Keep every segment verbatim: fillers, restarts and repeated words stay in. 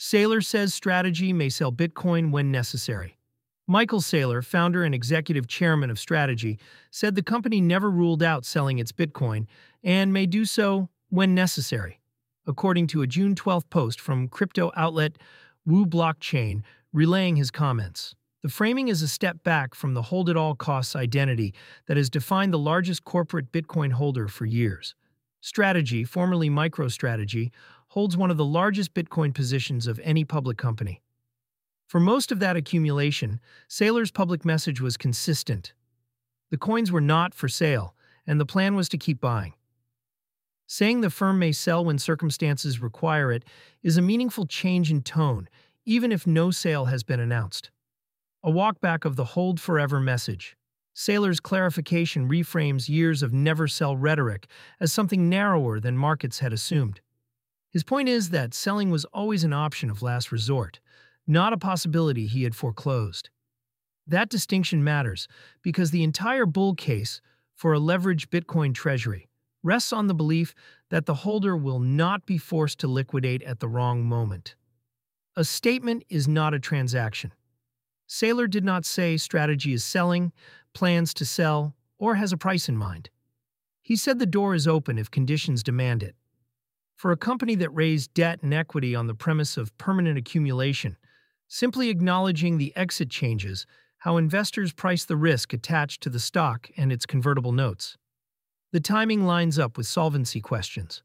Saylor says Strategy may sell Bitcoin when necessary. Michael Saylor, founder and executive chairman of Strategy, said the company never ruled out selling its Bitcoin and may do so when necessary, according to a June twelfth post from crypto outlet Wu Blockchain, relaying his comments. The framing is a step back from the hold-at-all-costs identity that has defined the largest corporate Bitcoin holder for years. Strategy, formerly MicroStrategy, holds one of the largest Bitcoin positions of any public company. For most of that accumulation, Saylor's public message was consistent. The coins were not for sale, and the plan was to keep buying. Saying the firm may sell when circumstances require it is a meaningful change in tone, even if no sale has been announced. A walkback of the hold forever message. Saylor's clarification reframes years of never-sell rhetoric as something narrower than markets had assumed. His point is that selling was always an option of last resort, not a possibility he had foreclosed. That distinction matters because the entire bull case for a leveraged Bitcoin treasury rests on the belief that the holder will not be forced to liquidate at the wrong moment. A statement is not a transaction. Saylor did not say Strategy is selling, plans to sell, or has a price in mind. He said the door is open if conditions demand it. For a company that raised debt and equity on the premise of permanent accumulation, simply acknowledging the exit changes how investors price the risk attached to the stock and its convertible notes. The timing lines up with solvency questions.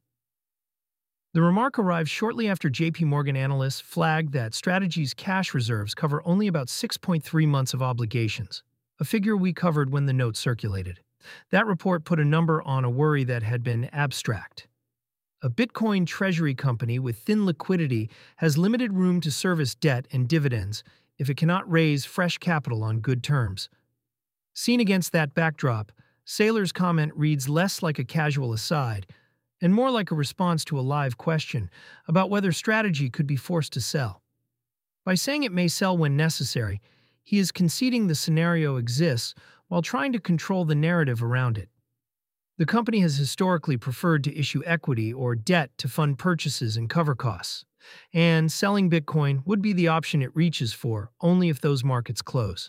The remark arrived shortly after J P Morgan analysts flagged that Strategy's cash reserves cover only about six point three months of obligations, a figure we covered when the note circulated. That report put a number on a worry that had been abstract. A Bitcoin treasury company with thin liquidity has limited room to service debt and dividends if it cannot raise fresh capital on good terms. Seen against that backdrop, Saylor's comment reads less like a casual aside and more like a response to a live question about whether Strategy could be forced to sell. By saying it may sell when necessary, he is conceding the scenario exists while trying to control the narrative around it. The company has historically preferred to issue equity or debt to fund purchases and cover costs, and selling Bitcoin would be the option it reaches for only if those markets close.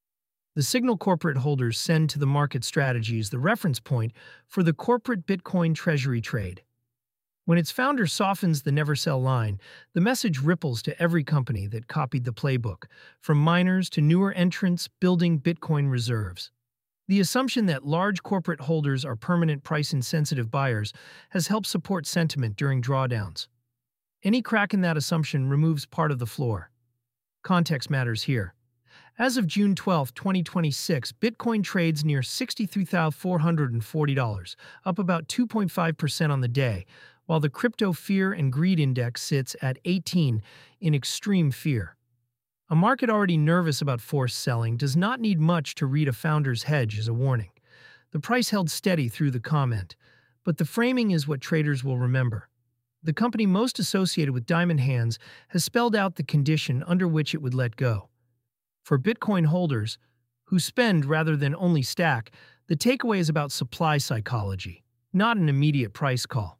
The signal corporate holders send to the market strategy is the reference point for the corporate Bitcoin treasury trade. When its founder softens the never sell line, the message ripples to every company that copied the playbook, from miners to newer entrants building Bitcoin reserves. The assumption that large corporate holders are permanent price-insensitive buyers has helped support sentiment during drawdowns. Any crack in that assumption removes part of the floor. Context matters here. As of June twelfth, twenty twenty-six, Bitcoin trades near sixty-three thousand four hundred forty dollars, up about two point five percent on the day, while the Crypto Fear and Greed Index sits at eighteen in extreme fear. A market already nervous about forced selling does not need much to read a founder's hedge as a warning. The price held steady through the comment, but the framing is what traders will remember. The company most associated with Diamond Hands has spelled out the condition under which it would let go. For Bitcoin holders, who spend rather than only stack, the takeaway is about supply psychology, not an immediate price call.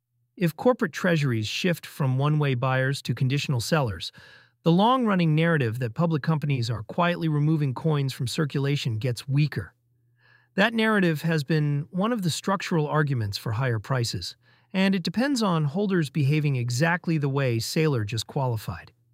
If corporate treasuries shift from one-way buyers to conditional sellers, the long-running narrative that public companies are quietly removing coins from circulation gets weaker. That narrative has been one of the structural arguments for higher prices, and it depends on holders behaving exactly the way Saylor just qualified.